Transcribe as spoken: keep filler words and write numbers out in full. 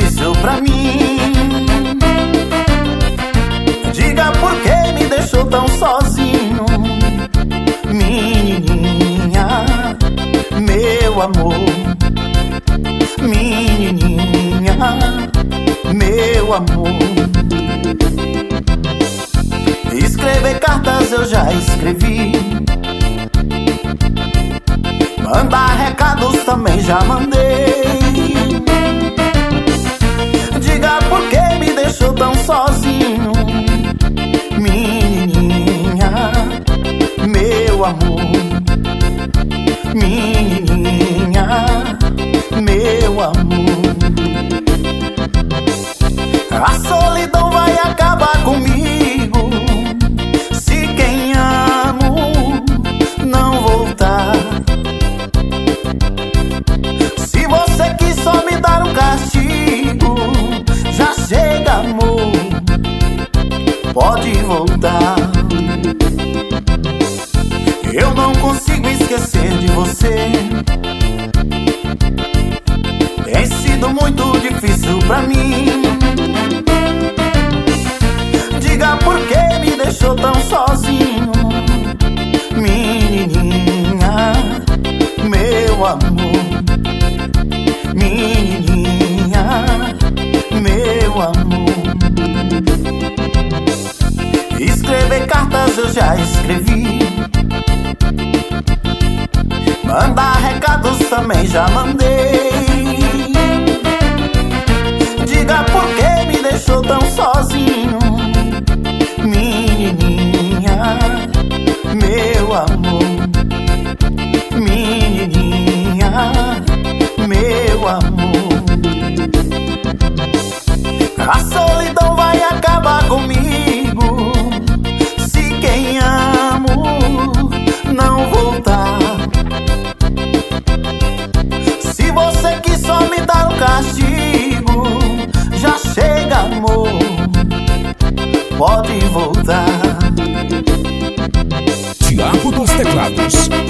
difícil pra mim. Diga por que me deixou tão sozinho, menininha, meu amor. Menininha, meu amor. Escrever cartas eu já escrevi, mandar recados também já mandei. Diga por que me deixou tão sozinho, menininha, meu amor. Menininha, meu amor. A solidão vai acabar comigo se quem amo não voltar. Se você quis só me dar um castigo, já chega, amor, pode voltar. Eu não consigo esquecer de você, tem sido muito difícil pra mim. Diga por que me deixou tão sozinho, menininha, meu amor. Menininha, meu amor. Escrever cartas eu já escrevi, mandar recados também já mandei. Diga por que me deixou tão sozinho, menininha, meu amor. Menininha, meu amor. A solidão vai acabar comigo se quem amo não voltar. Se você quis só me dar um castigo, já chega, amor, pode voltar. Thiago dos Teclados.